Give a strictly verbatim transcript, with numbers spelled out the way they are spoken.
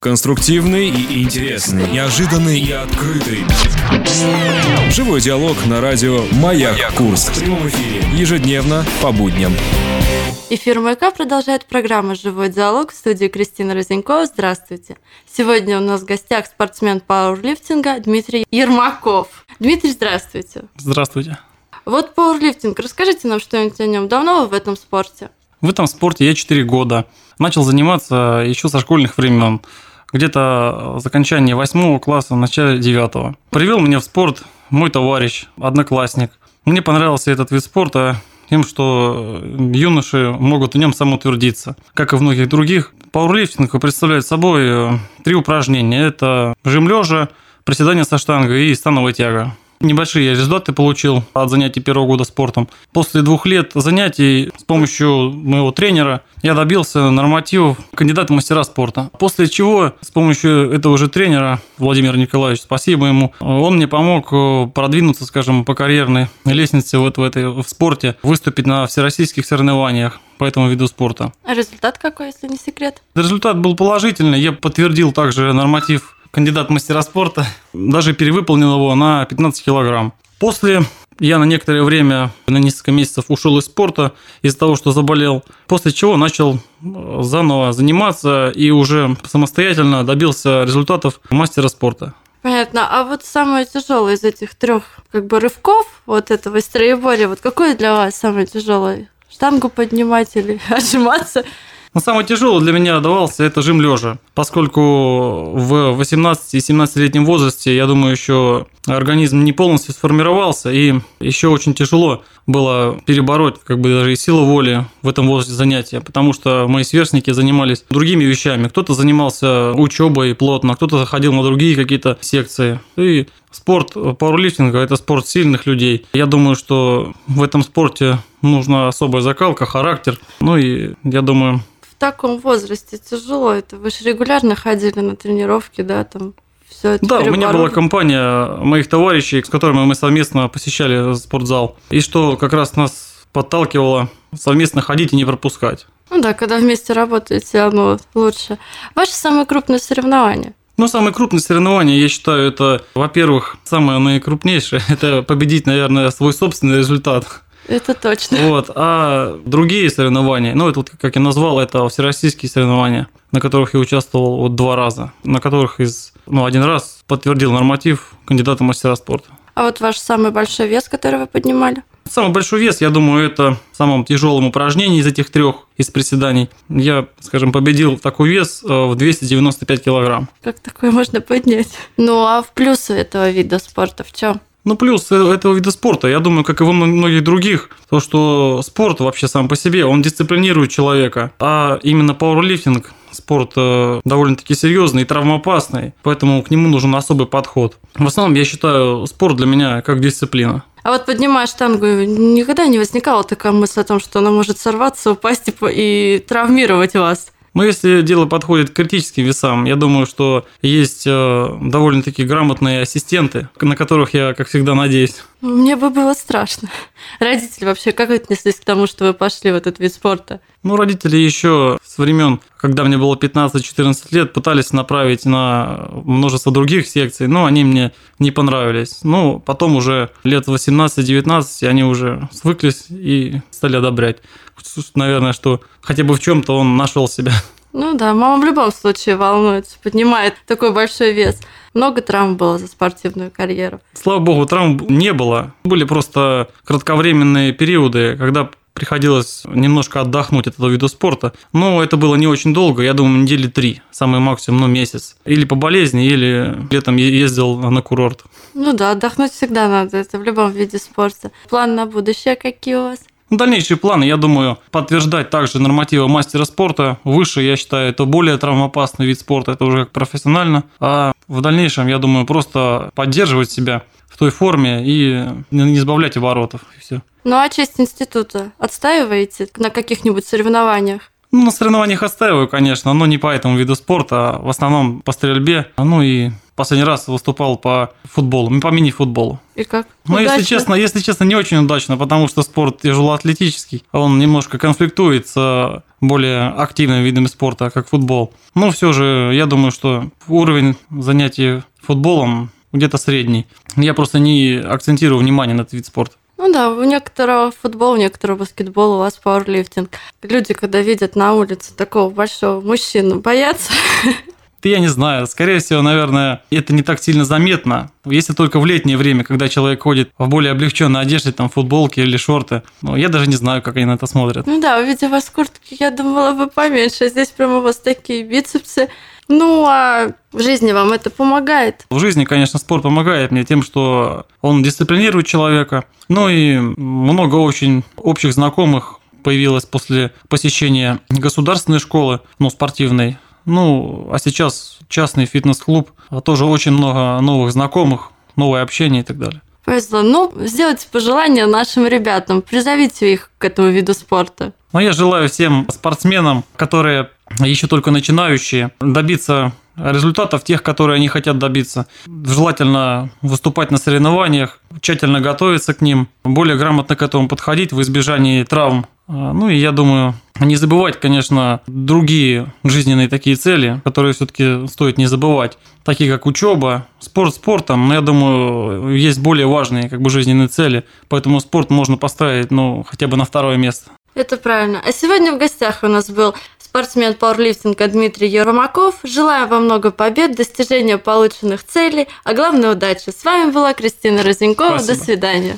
Конструктивный и интересный, неожиданный и открытый. Живой диалог на радио «Маяк Курск». В прямом эфире ежедневно по будням. Эфир «Маяка» продолжает программа «Живой диалог». В студии Кристина Розенькова. Здравствуйте. Сегодня у нас в гостях спортсмен пауэрлифтинга Дмитрий Ермаков. Дмитрий, здравствуйте. Здравствуйте. Вот пауэрлифтинг. Расскажите нам что-нибудь о нем. Давно вы в этом спорте? В этом спорте я четыре года. Начал заниматься еще со школьных времен. Где-то с окончания восьмого класса, в начале девятого. Привел меня в спорт мой товарищ, одноклассник. Мне понравился этот вид спорта тем, что юноши могут в нем самоутвердиться. Как и в многих других, пауэрлифтинг представляет собой три упражнения. Это жим лежа, приседания со штангой и становая тяга. Небольшие результаты получил от занятий первого года спортом. После двух лет занятий с помощью моего тренера я добился нормативов кандидата в мастера спорта. После чего с помощью этого же тренера, Владимира Николаевича, спасибо ему, он мне помог продвинуться, скажем, по карьерной лестнице вот в этой в спорте, выступить на всероссийских соревнованиях по этому виду спорта. А результат какой, если не секрет? Результат был положительный. Я подтвердил также норматив кандидат в мастера спорта, даже перевыполнил его на пятнадцать килограмм. После я на некоторое время, на несколько месяцев ушел из спорта из-за того, что заболел, после чего начал заново заниматься и уже самостоятельно добился результатов мастера спорта. Понятно. А вот самое тяжелое из этих трех как бы рывков вот этого из троеборья, вот какое для вас самое тяжелое? Штангу поднимать или отжиматься? Но самое тяжелое для меня давался это жим лежа, поскольку в восемнадцати-семнадцатилетнем возрасте, я думаю, еще организм не полностью сформировался, и еще очень тяжело было перебороть как бы даже и силу воли в этом возрасте занятия, потому что мои сверстники занимались другими вещами. Кто-то занимался учебой плотно, кто-то ходил на другие какие-то секции. И спорт пауэрлифтинга – это спорт сильных людей. Я думаю, что в этом спорте нужна особая закалка, характер. Ну и я думаю... В таком возрасте тяжело это. Вы же регулярно ходили на тренировки, да, там все это Да, перебороть. у меня была компания моих товарищей, с которыми мы совместно посещали спортзал. И что как раз нас подталкивало совместно ходить и не пропускать. Ну да, когда вместе работаете, оно лучше. Ваше самое крупное соревнование? Ну, самое крупное соревнование, я считаю, это, во-первых, самое наикрупнейшее, это победить, наверное, свой собственный результат. Это точно. Вот. А другие соревнования, ну, это вот, как я назвал, это всероссийские соревнования, на которых я участвовал вот два раза, на которых из, ну, один раз подтвердил норматив кандидата в мастера спорта. А вот ваш самый большой вес, который вы поднимали? Самый большой вес, я думаю, это в самом тяжелом упражнении из этих трех, из приседаний. Я, скажем, победил такой вес в двести девяносто пять килограмм. Как такое можно поднять? Ну, а в плюсы этого вида спорта в чем? Ну, плюс этого вида спорта, я думаю, как и во многих других, то, что спорт вообще сам по себе, он дисциплинирует человека, а именно пауэрлифтинг, спорт довольно-таки серьезный и травмоопасный, поэтому к нему нужен особый подход. В основном, я считаю, спорт для меня как дисциплина. А вот поднимая штангу, никогда не возникала такая мысль о том, что она может сорваться, упасть и травмировать вас? Но если дело подходит к критическим весам, я думаю, что есть довольно-таки грамотные ассистенты, на которых я, как всегда, надеюсь. Мне бы было страшно. Родители вообще как отнеслись к тому, что вы пошли в этот вид спорта? Ну, родители еще с времен, когда мне было пятнадцать-четырнадцать лет, пытались направить на множество других секций, но они мне не понравились. Ну, потом уже лет восемнадцать-девятнадцать они уже свыклись и стали одобрять. Наверное, что хотя бы в чем-то он нашел себя. Ну да, мама в любом случае волнуется, поднимает такой большой вес. Много травм было за спортивную карьеру? Слава богу, травм не было. Были просто кратковременные периоды, когда приходилось немножко отдохнуть от этого вида спорта. Но это было не очень долго, я думаю, недели три, самый максимум, ну, месяц. Или по болезни, или летом ездил на курорт. Ну да, отдохнуть всегда надо, это в любом виде спорта. Планы на будущее какие у вас? Дальнейшие планы, я думаю, подтверждать также нормативы мастера спорта. Выше, я считаю, это более травмоопасный вид спорта, это уже профессионально. А в дальнейшем, я думаю, просто поддерживать себя в той форме и не сбавлять оборотов, и все. Ну а честь института отстаиваете на каких-нибудь соревнованиях? Ну, на соревнованиях отстаиваю, конечно, но не по этому виду спорта, а в основном по стрельбе. Ну и последний раз выступал по футболу, по мини-футболу. И как? Ну, если честно, если честно, не очень удачно, потому что спорт тяжелоатлетический, он немножко конфликтует с более активными видами спорта, как футбол. Но все же, я думаю, что уровень занятий футболом где-то средний. Я просто не акцентирую внимание на этот вид спорта. Ну да, у некоторого футбол, у некоторого баскетбол, у вас пауэрлифтинг. Люди, когда видят на улице такого большого мужчину, боятся? Да я не знаю, скорее всего, наверное, это не так сильно заметно. Если только в летнее время, когда человек ходит в более облегченной одежде, там, футболки или шорты. Но я даже не знаю, как они на это смотрят. Ну да, увидев вас в куртке, я думала, вы поменьше. Здесь прямо у вас такие бицепсы. Ну, а в жизни вам это помогает? В жизни, конечно, спорт помогает мне тем, что он дисциплинирует человека. Ну и много очень общих знакомых появилось после посещения государственной школы, ну, спортивной. Ну, а сейчас частный фитнес-клуб, тоже очень много новых знакомых, новое общение и так далее. Повезло. Ну, сделайте пожелания нашим ребятам, призовите их к этому виду спорта. Ну, я желаю всем спортсменам, которые еще только начинающие, добиться результатов тех, которые они хотят добиться. Желательно выступать на соревнованиях, тщательно готовиться к ним, более грамотно к этому подходить в избежании травм. Ну и я думаю, не забывать, конечно, другие жизненные такие цели, которые все-таки стоит не забывать, такие как учеба, спорт спортом, но я думаю, есть более важные как бы жизненные цели, поэтому спорт можно поставить, ну, хотя бы на второе место. Это правильно. А сегодня в гостях у нас был спортсмен пауэрлифтинга Дмитрий Ермаков. Желаю вам много побед, достижения полученных целей, а главное удачи. С вами была Кристина Розенкова. Спасибо. До свидания.